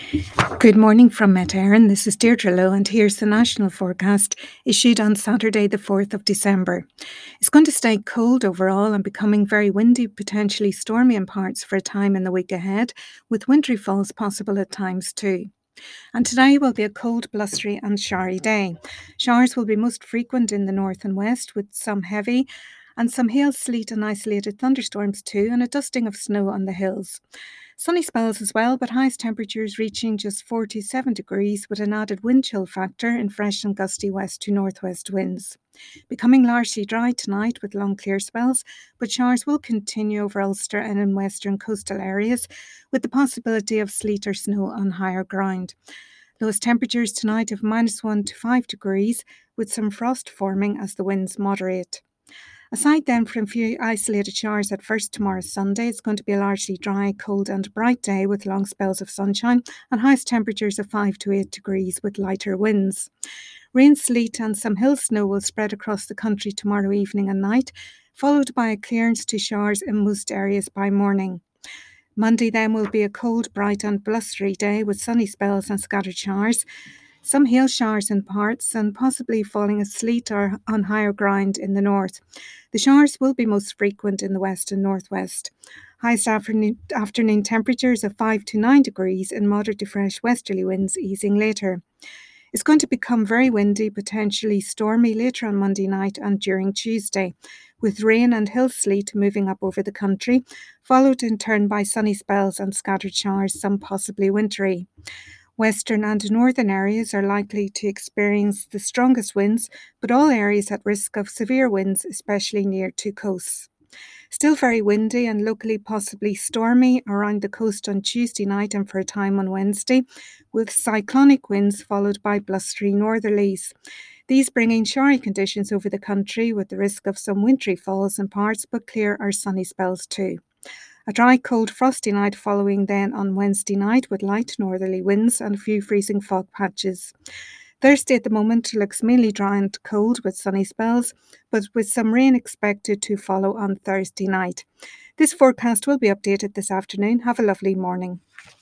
Good morning from Met Éireann. This is Deirdre Lowe, and here's the national forecast issued on Saturday, the 4th of December. It's going to stay cold overall and becoming very windy, potentially stormy in parts for a time in the week ahead, with wintry falls possible at times too. And today will be a cold, blustery, and showery day. Showers will be most frequent in the north and west, with some heavy and some hail, sleet, and isolated thunderstorms too, and a dusting of snow on the hills. Sunny spells as well, but highest temperatures reaching just 47 degrees with an added wind chill factor in fresh and gusty west to northwest winds. Becoming largely dry tonight with long clear spells, but showers will continue over Ulster and in western coastal areas, with the possibility of sleet or snow on higher ground. Lowest temperatures tonight of -1 to 5 degrees, with some frost forming as the winds moderate. Aside then from a few isolated showers at first tomorrow Sunday, it's going to be a largely dry, cold and bright day with long spells of sunshine and highest temperatures of 5 to 8 degrees with lighter winds. Rain, sleet and some hill snow will spread across the country tomorrow evening and night, followed by a clearance to showers in most areas by morning. Monday then will be a cold, bright and blustery day with sunny spells and scattered showers. Some hail showers in parts and possibly falling a sleet or on higher ground in the north. The showers will be most frequent in the west and northwest. Highest afternoon temperatures of 5 to 9 degrees and moderate to fresh westerly winds easing later. It's going to become very windy, potentially stormy later on Monday night and during Tuesday, with rain and hill sleet moving up over the country, followed in turn by sunny spells and scattered showers, some possibly wintry. Western and northern areas are likely to experience the strongest winds, but all areas at risk of severe winds, especially near to coasts. Still very windy and locally possibly stormy around the coast on Tuesday night and for a time on Wednesday, with cyclonic winds followed by blustery northerlies. These bringing showery conditions over the country with the risk of some wintry falls in parts, but clear or sunny spells too. A dry, cold, frosty night following then on Wednesday night with light northerly winds and a few freezing fog patches. Thursday at the moment looks mainly dry and cold with sunny spells, but with some rain expected to follow on Thursday night. This forecast will be updated this afternoon. Have a lovely morning.